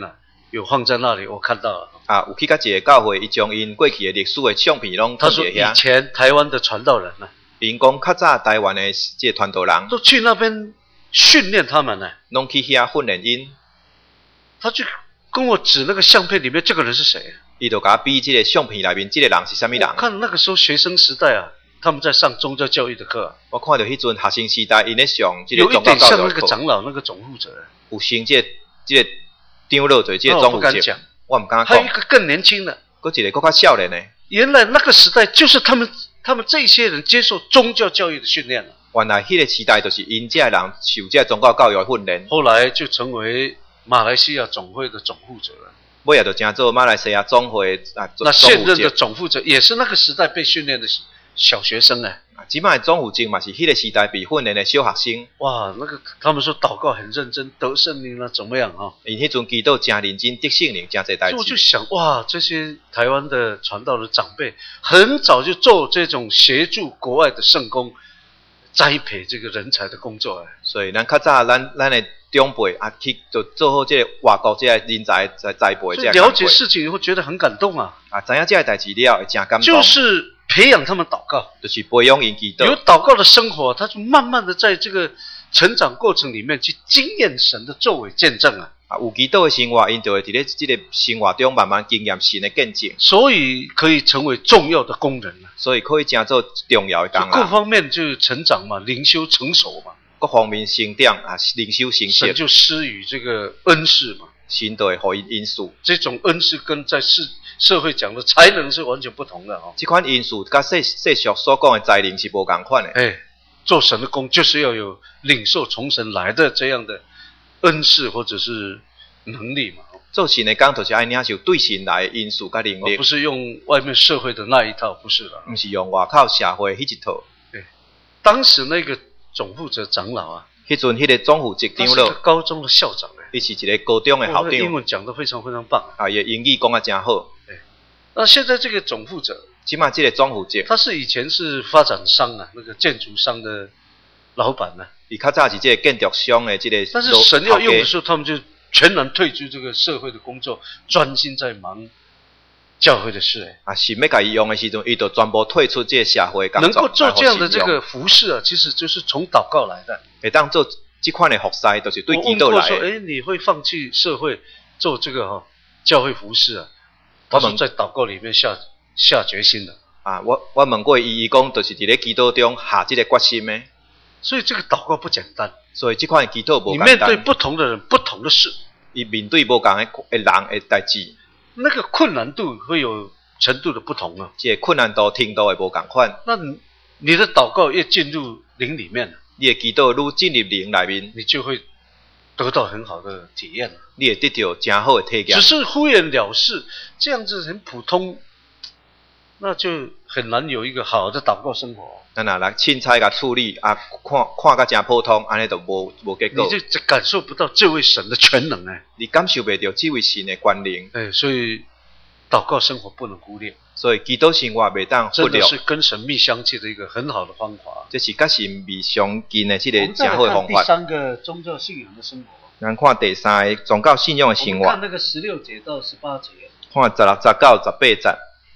有放在那里，我看到了。
啊，有去到一个教会，伊将因过去的历史的相片拢
他说以前台湾的传道人呢、
因讲较早台湾的这传道人
都去那边训练他们呢，
拢去遐训练因。
他就跟我指那个相片里面这个人是谁。
伊就甲比这个相片内面这个人是啥物人？
我看那个时候学生时代啊，他们在上宗教教育的课、啊。
我看到迄阵学生时代，因咧上这个
有一
宗教教育
点像那个
课，
长老那个总负责人。
有升这个长老做这个总负责。我唔敢讲。
还有一个更年轻的，
搁一个搁较少年的。
原来那个时代就是他们这些人接受宗教教育的训练了。
原来迄个时代就是因这人受这宗教教育的训练。
后来就成为马来西亚总会的总负责人。
尾也就成做马来西亚总会啊。
那现任的总负责也是那个时代被训练的小学生哎。
即摆总负责嘛是迄个时代被训练的小学生。
哇，那个他们说祷告很认真，得圣灵了怎么样啊？
因迄阵祈祷真认真，得圣灵真侪代志。
我就想哇，这些台湾的传道的长辈很早就做这种协助国外的圣工栽培这个人才的工作哎。
所以咱较早咱的长辈啊去就做好这个外国这个人才栽培这个。
了解事情以后觉得很感动啊。
啊，知影这个代志了，会真感动。
就是培养他们祷告，
就是培养因祈祷。
有祷告的生活，他就慢慢的在这个成长过程里面去经验神的作为见证啊。
啊，有祈祷的生活，因就会伫咧这个生活中慢慢经验神的见证。
所以可以成为重要的工人啊。
所以可以真做重要的工人。
各方面就成长嘛，灵修成熟嘛。
各方面成长啊，灵修成熟。
神就施予这个恩赐嘛。
神就会互因因素。
这种恩赐跟在社会讲的才能是完全不同的哦。
这款因素跟世俗所讲的才能是无同款的。
哎，做神的工就是要有领受从神来的这样的恩赐或者是能力嘛。
做神的工就是爱领受对神来的因素跟能力。
不是用外面社会的那一套，不是的。
不是用外口社会迄一套。
对，当时那个总负责长老啊，
迄阵迄个总负责长老，
他是个高中的校长哎，
伊是一个高中的校长。
英文讲得非常非常棒
啊，伊英语讲得真好。
那现在这个总负责，
起码这个总负责，
他是以前是发展商啊，那个建筑商的老板呢。
伊较早是这个建筑商的这个。
但是神要用的时候，他们就全然退出这个社会的工作，专心在忙教会的事哎。
啊，神要甲伊用的时阵，伊就全部退出这个社会工作。
能够做这样的这个服事啊，其实就是从祷告来的。
会当做这款的服侍，都是对祈祷来的。
我问过说，哎，你会放弃社会做这个教会服事啊？他们在祷告里面下决心的
啊！我问过伊讲，就是伫咧祈祷中下这个决心的。
所以这个祷告不简单。
所以这款祈祷无简单。
你面对不同的人、不同的事，
伊面对无同的人的代志，
那个困难度会有程度的不同啊。
这困难度程度会无共款。
那你的祷告越进入灵里面，
你的祈祷愈进入灵里面，
你就会得到很好的体验。
你会得到真好的体验。
只是敷衍了事，这样子很普通，那就很难有一个好的祷告生活。
咱若来凊彩甲处理啊，看甲真普通，安尼就无结果。
你就感受不到这位神的全能哎，
你感受不到这位神的权能
哎，所以祷告生活不能忽略。
所以祈祷生活袂当忽略，
真的是跟神密相契的一个很好的方法。
这是甲神密相近的这个真好的方法。
第三个宗教信仰的生活。
咱看第三个宗教信仰的生活。
看那个16节到18节。
看16、19、18节。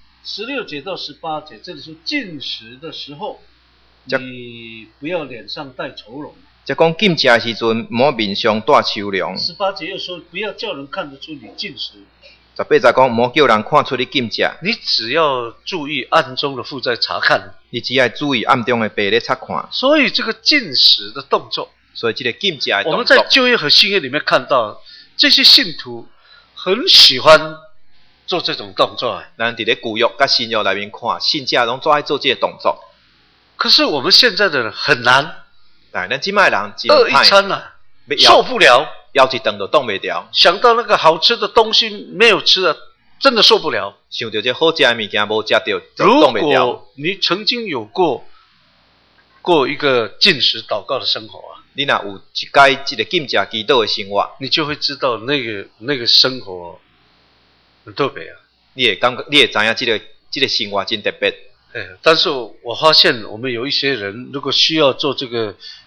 16节到18节，这里说禁食的时候，你不要脸上带愁容。
即讲禁食的时阵，莫面上带愁容。
18节又说，不要叫人看得出你禁食。
18节讲，莫叫人看出你禁食。
你只要注意暗中的父在查看。
你只要注意暗中的爸在查看。
所以这个禁食的动作。
所以这个禁食的动作，
我们在旧约和新约里面看到，这些信徒很喜欢做这种动作。
咱伫咧旧约甲新约内面看，信者拢做爱做这个动作。
可是我们现在的人很难。
但咱即摆人
饿一餐啊，受不了，
腰一顿就挡袂掉。
想到那个好吃的东西没有吃啊，真的受不了。
想到这好食的物件无食到，就挡袂掉。
如果你曾经有过一个禁食祷告的生活啊，
你若有一届这个禁食祈祷的生活，
你就会知道那个生活很特别啊。
你会知影这个生活真特别。
但是我发现我们有一些人，如果需要做这个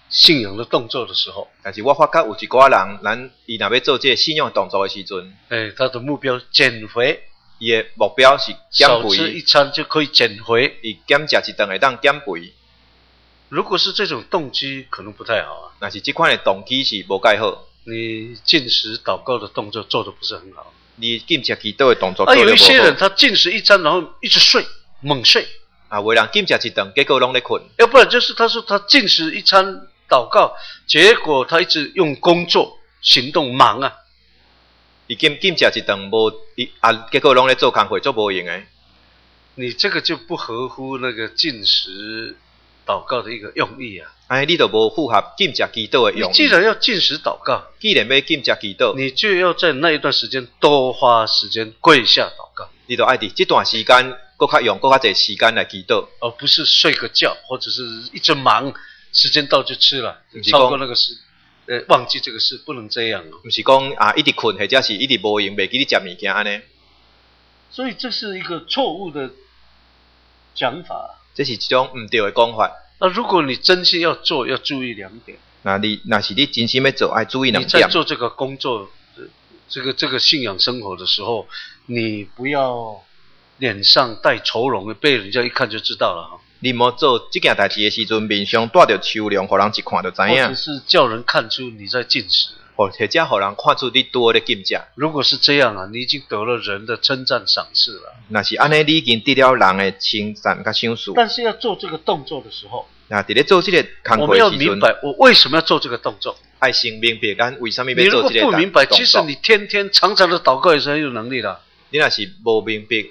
信仰的动作的时候，
但是我发觉有一寡人，咱伊若要做这个信仰动作的时阵，
他的目标减肥，
伊的目标是减
少吃一
肥，
餐就可以减肥。
伊减食一顿会当减肥。
如果是这种动机，可能不太好啊。
若是这款的动机是无介好，
你进食祷告的动作做得不是很好。
你禁食祈祷的动作做得
有一些人
无好。
他进食一餐，然后一直睡，猛睡。
有的人禁食一顿，结果拢咧困。
要不然就是他说他进食一餐祷告，结果他一直用工作行动忙啊。
伊禁食一顿无，结果拢咧做工课，做无用的。
你这个就不合乎那个进食祷告的一个用意啊。
你就无符合禁食祈祷的用意。
你既然要进食祷告，
既然要禁食祈祷，
你就要在那一段时间多花时间跪下祷告，
你就爱伫这段时间，搁较用搁较侪时间来祈祷，
而不是睡个觉，或者是一直忙，时间到就吃了，超过那个事，忘记这个事，不能这样哦。
不是讲一直困，或者是一直无用，袂记你食物件安尼。
所以这是一个错误的讲法。
这是一种唔对的讲法。
那如果你真心要做，要注意2点。
若是你真心要做，爱注意2点。
你在做这个工作，这个信仰生活的时候，你不要脸上带愁容，被人家一看就知道了哈。
你莫做这件代志的时阵，面上带着愁容，互人一看就知影。
或者是叫人看出你在进食，
或者互人看出你多咧禁食。
如果是这样啊，你已经得了人的称赞赏识了。
若是安尼，你已经得了人的称赞甲赏识。
但是要做这个动作的时候，
伫咧做这个工
我们要
课的时阵，
明白我为什么要做这个动作。
爱先明白咱为什么
你如果
要做这个动作。
不明白，即使你天天常常的祷告也是很有能力的。
你若是无明白，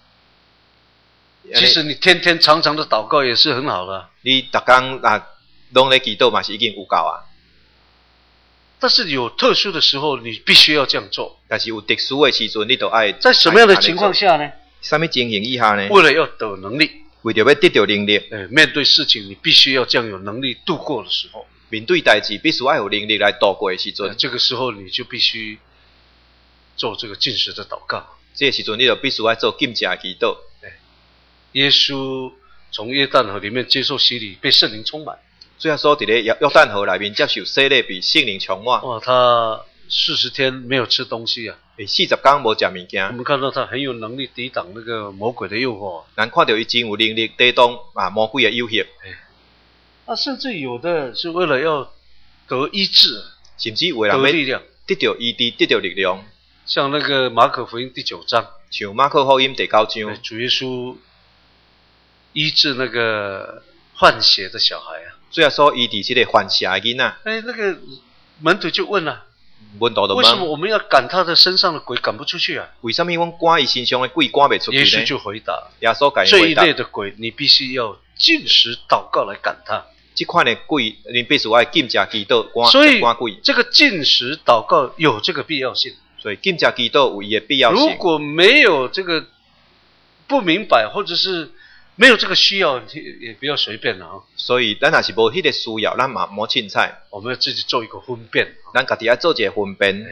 即使你天天常常的祷告也是很好的。
你逐工拢咧祈祷嘛是已经有够啊。
但是有特殊的时候，你必须要这样做。
但是有特殊的时阵，你就爱
在什么样的情况下呢？
什么情形以下呢？
为了要得能力，
为着要得到能力，
面对事情你必须要这样有能力度过的时候，
面对代志必须要有能力来度过的时阵，
这个时候你就必须做这个禁食的祷告。
这个时阵你就必须要做禁食的祈祷。
耶稣从约旦河里面接受洗礼，被圣灵充满。
最后说伫咧约旦河内面接受洗礼，被圣灵充满。
哇，他40天没有吃东西啊
！40天无食物件。
我们看到他很有能力抵挡那个魔鬼的诱惑。
咱看到伊真有能力抵挡魔鬼的诱惑。
甚至有的是为了要得医治，
甚至为了
得力量，
得到医治，得到力量。
像那个马可福音第9章，
像马可福音第9章，
主耶稣医治那个患血的小孩啊。
最后说医治这个患血的囡仔。
那个门徒就问了。
问到
为什么我们要赶他的身上的鬼赶不出去啊？
为什么我赶伊身上的鬼赶袂出去呢？
耶稣就回答：
耶稣甲伊
这一
回答，
类的鬼，你必须要禁食祷告来赶他。
这款的鬼，你必须要禁食祈祷赶鬼。
这个禁食祷告有这个必要性。
所以禁食祈祷有伊的必要性。
如果没有这个不明白，或者是没有这个需要，也不要随便了啊。
所以咱若是无迄个需要，咱嘛莫凊彩。
我们要自己做一个分辨。
咱家己要做一个分辨。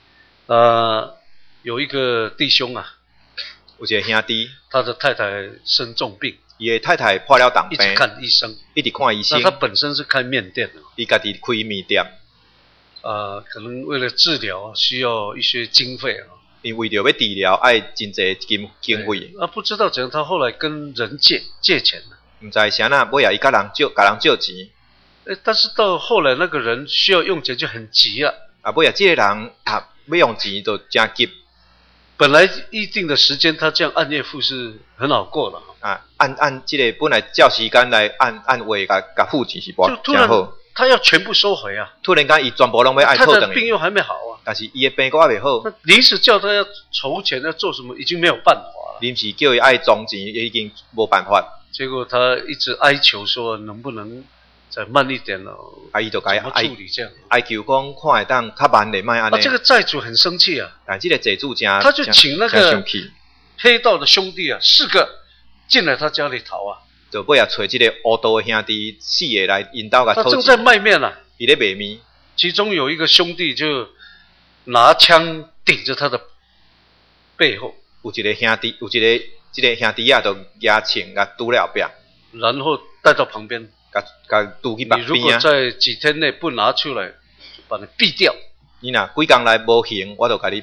有一个弟兄啊，
有一个兄弟，
他的太太生重病，
伊的太太破了重病，
一直看医生，
一直看医生。
那他本身是开面店的，
伊家己开面店。
可能为了治疗需要一些经费啊。
因为着要治疗，爱真侪经费。
不知道怎样，他后来跟人借钱了。
唔知啥呐，尾仔伊甲人借钱。
但是到后来那个人需要用钱就很急了。
尾仔这个人要用钱就真急。
本来预定的时间，他这样按月付是很好过的。
按这个本来照时间来按月甲付钱是真好。
他要全部收回啊！
突然间，伊全部拢要爱退
他的病又还没好啊！
但是伊的病还未好。
临时叫他要筹钱要做什么，已经没有办法了。
临时叫伊爱装钱，已经无办法。
结果他一直哀求说，能不能再慢一点了？
伊就该
怎么处理这样？
哀求讲看会当较慢点，卖安尼。
这个债主很生气啊！
这个债主
他就请那个黑道的兄弟啊，4个进来他家里逃啊。
就尾仔找这个黑道的兄弟4个来引导甲偷钱。
他正在卖面啊，
伊咧卖面。
其中有一个兄弟就拿枪顶着他的背后，
有一个兄弟，这个兄弟啊，就举枪甲拄了后壁，
然后带到旁边，
甲堵去目
你如果
边啊。
在几天内不拿出来，就把你毙掉。
你若几工来无行，我就甲你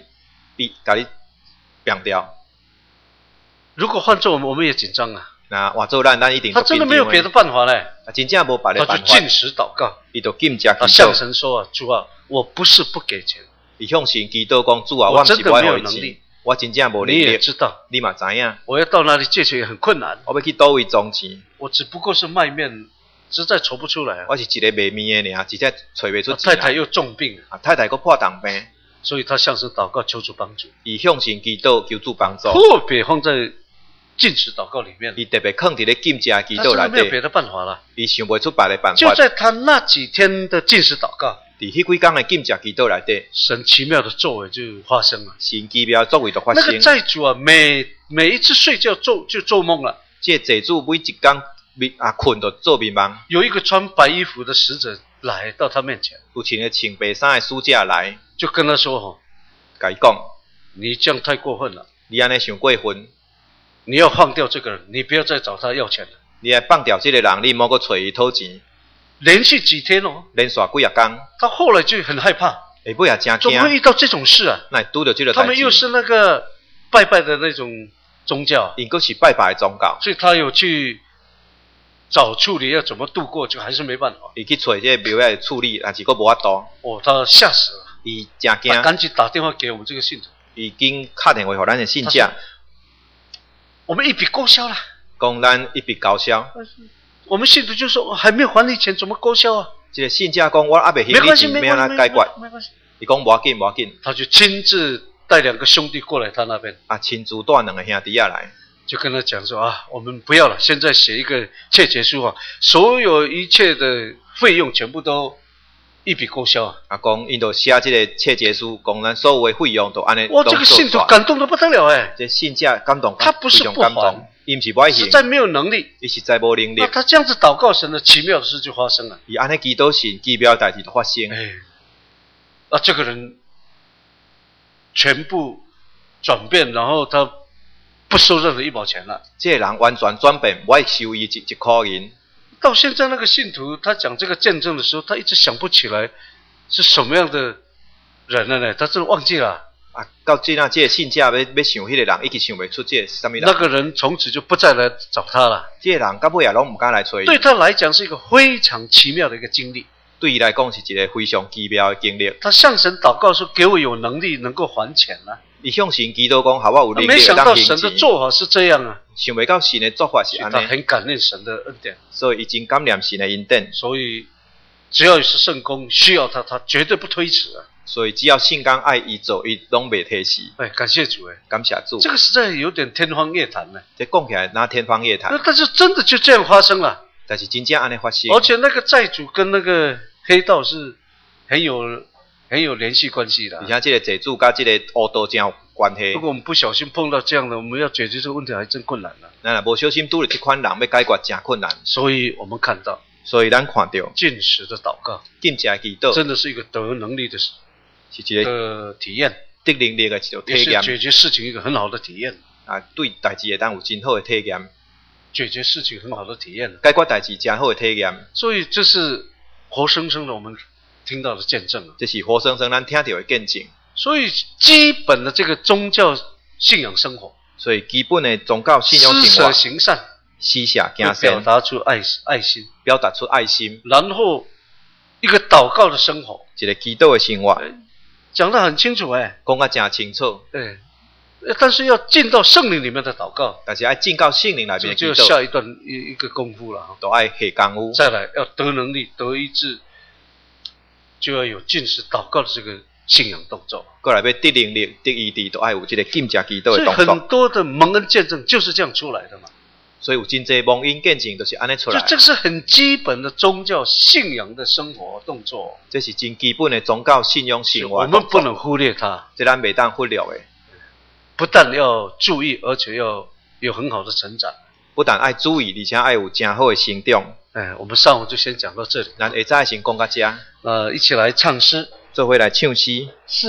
毙掉。
如果换做我们也紧张啊。
那换做咱一定
他真的没有别的办法嘞。
真正无别的办法。
他就禁食祷告。
伊就禁食祈祷。
向神说啊，主啊，我不是不给钱。
伊向神祈祷讲，主啊，我真的没有能力，我真正无能力。
你也知道，
你嘛知影。
我要到哪里借钱也很困难。
我要去倒位装钱。
我只不过是卖面，实在筹不出来啊。
我是一个卖面的尔，实在找不出钱。
太太又重病
啊，太太佫破重病，
所以他向神祷告求主帮助。
伊向神祈祷求主帮助。
特别放在禁食祷告里面。
伊特别放伫咧禁食祈祷内底。
没有别的办法了。
伊想不出别的办法。
就在他那几天的禁食祷告。
伫迄几工的禁食祈祷内底，
神奇妙的作为就发生了。
神奇妙作为就发生。
那个债主啊，每一次睡觉就做梦了。
这债主每一工困就做眠梦。
有一个穿白衣服的使者来到他面前，
有穿个穿白衫的使者来，
就跟他说：“吼，
甲伊讲，
你这样太过分了，
你安尼想过分，
你要放掉这个人，你不要再找他要钱了。
你来放掉这个人，你莫搁找伊讨钱。”
连续几天哦，
连续几啊天，
他后来就很害怕，
下尾也真惊，
怎么会遇到这种事啊？
那拄到这个代志，
他们又是那个拜拜的那种宗教，
因佫是拜拜的宗教，
所以他有去找处理要怎么度过，就还是没办法。
伊去找这个庙来处理，但是佫无法度。
哦，他吓死了，
伊真惊，
赶紧打电话给我们这个信徒，
已经打电话给咱的信者，
我们一笔勾销了，
讲咱一笔勾销。
我们信徒就说还没有还你钱，怎么勾销啊？
这个信者讲我还未还你钱，要安怎解决？
没关系。
伊讲无要紧，无要紧。
他就亲自带2个兄弟过来他那边，
亲自带2个兄弟来，
就跟他讲说啊，我们不要了，现在写一个切结书啊，所有一切的费用全部都一笔勾销啊。
讲因就写这个切结书，讲咱所有的费用都安尼。
哇，这个信徒感动得不得了哎！
这信者感动，
他不是不还，
伊毋是不爱还，
实在没有能力，
伊实在无能力。
那他这样子祷告神的奇妙的事就发生了。
伊安尼祈祷神奇妙的代志就发生。
这个人全部转变，然后他不收任何1毛钱了。
这个人完全转变，不爱收伊一块银。
到现在那个信徒，他讲这个见证的时候，他一直想不起来是什么样的人了呢？他真的忘记了。
到这这个信者要想迄个人，一直想不出这是什么人。
那个人从此就不再来找他了。
这个人到尾也拢唔敢来找伊。
对他来讲是一个非常奇妙的一个经历。
对伊来讲是一个非常奇妙的经历。
他向神祷告说：“给我有能力能够还钱啊。”
伊向神祈祷讲：“好，我有能力
没想到神的做法是这样啊！
想袂到神的做法是安尼。
他很感念神的恩典，
所以伊真感念神的恩典。
所以只要是圣工需要他，他绝对不推辞啊！
所以只要圣工爱伊做，伊拢袂推辞。
感谢主
感谢主。
这个实在有点天方夜谭呢。
这讲起来那天方夜谭。
但是真的就这样发生了。
但是真正安尼发生。
而且那个债主跟那个黑道是很有联系关系的。
而且这个债主跟这个黑道真有关系。
如果我们不小心碰到这样的，我们要解决这个问题还真困难了。
咱若无小心拄到这款人，要解决真困难。
所以我们看到，
所以咱看到
禁食的祷告，
禁食祈祷，
真的是一个得能力的事。是一个体验，
得能力的一种体验，
也是解决事情一个很好的体验。
对代志会当有真好的体验，
解决事情很好的体验，
解决代志真好的体验。
所以这是活生生的我们听到的见证
这是活生生咱听到的见证。
所以基本的这个宗教信仰生活，
所以基本的宗教信仰生活，
施舍行善，
施舍行善，
表达出爱心，
表达出爱心，
然后一个祷告的生活，
一个祈祷的生活。
讲得很清楚
讲得真清楚。
对，但是要进到圣灵里面的祷告，
但是要进到圣灵里面的祈祷，
就下一段一个功夫了，
都要下功夫。
再来要得能力、得医治，就要有禁食祷告的这个信仰动作。
过来要得能力、得医治，都要有这个禁食祈祷的动作。
所以很多的蒙恩见证就是这样出来的嘛。
所以有真侪蒙恩见证都是安尼出来。
就这是很基本的宗教信仰的生活动作。
这是真基本的宗教信仰生活。
我们不能忽略它。
这咱袂当忽略的。
不但要注意，而且要有很好的成长。
不但爱注意，而且爱有真好的成长。
我们上午就先讲到这里。
咱下早先讲到这。
一起来唱诗。
做伙来唱诗。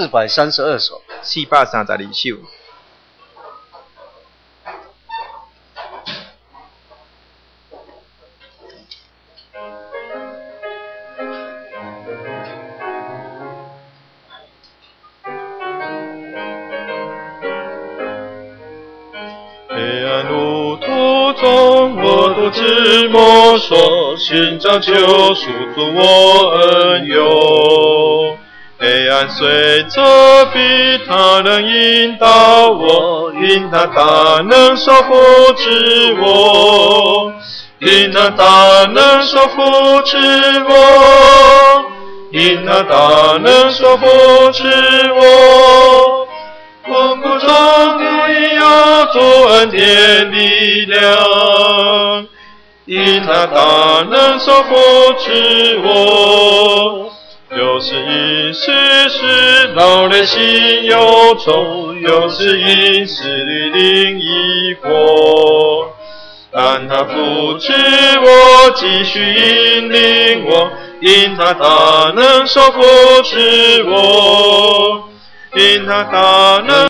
432首。
432首。
知摸索，寻找救赎，助我恩友。黑暗随着逼，他能引导我，因他大能所扶持我，因他大能所扶持我，因他大能所扶持我。我苦中不应有主恩典力量，因他大能所扶持我。有时因世事劳累心忧愁，有时因思虑灵疑惑，但他扶持我，继续引领我，因他大能所扶持我，因他大能